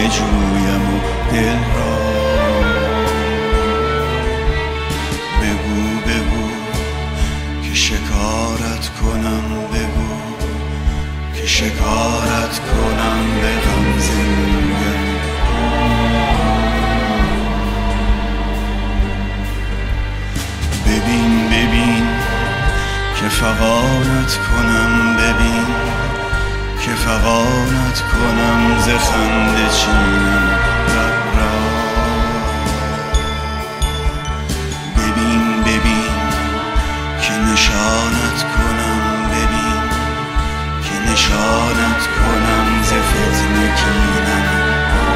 بجویم و دل را. بگو بگو که شکارت کنم، بگو که شکارت کنم به غمزه مویم. ببین ببین که فغانت کنم، ببین که فغانت کنم ز خنده چینم لب را. ببین ببین که نشانت کنم، ببین که نشانت کنم ز فتنه کینم.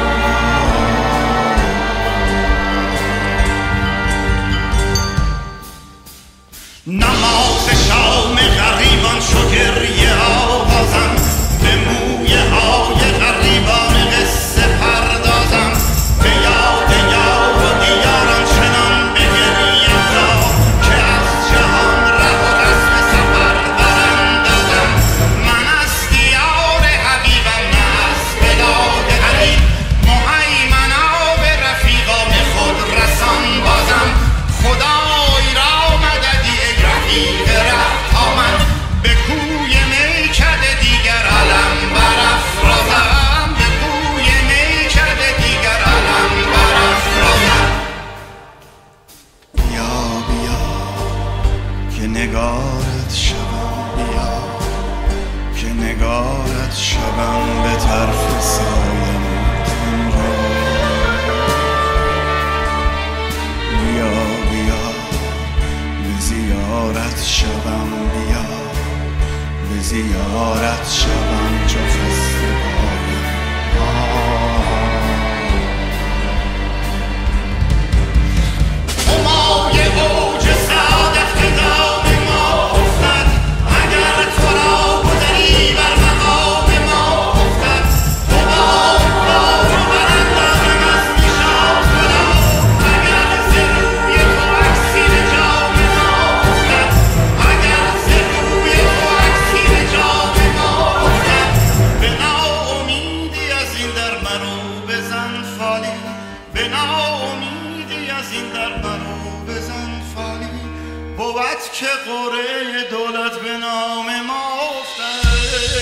نماز شام غریبان شو گریه آغازم، به مویه های غریبان قصه پردازم. به یاد یار و دیاران چنان بگریم تا که از جهان ره و رسم سفر براندازم. من از دیار حبیبم نه از بلاد غریب، مهیمنا به رفیقان خود رسان بازم. خدای را مددی ای رفیق ره تا من به کوی میکده دیگر علم برافرازم. به کوی میکده دیگر علم برافرازم. بیا بیا که نگارت شوم، بیا که نگارت شوم به طرف سایم تن را. بیا بیا به زیارت شوم، بیا به زیارت شوم چو خسته پایم. همای اوج سعادت به دام ما افتد، اگر تو را گذری بر مقام ما افتد. حباب بار و براندازم از نشاط خدا، اگر ز روی تو عکسی به جام ما افتد. اگر ز روی تو عکسی به جام ما افتد. به ناامیدی از این در منو بزن فالی، به ناامیدی از این در منو بزن فالی. بود که قره دولت به نام ما افتد.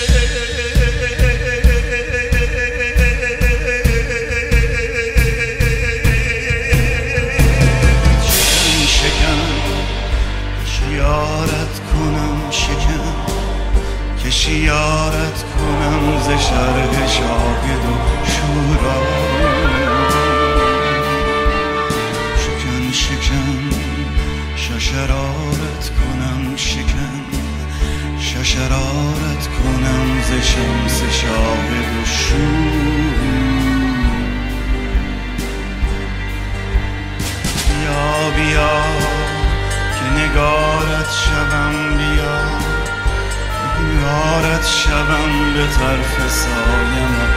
شکن شیارت کنم، شکن که شیارت کنم ز شرح شاهد و شورا. شکن شکن ششرارت کنم، شکن ششرارت کنم ز شمس شاهد و شور. بیا بیا که نگارت شوم، بیا نگارت شوم به طرف سایم.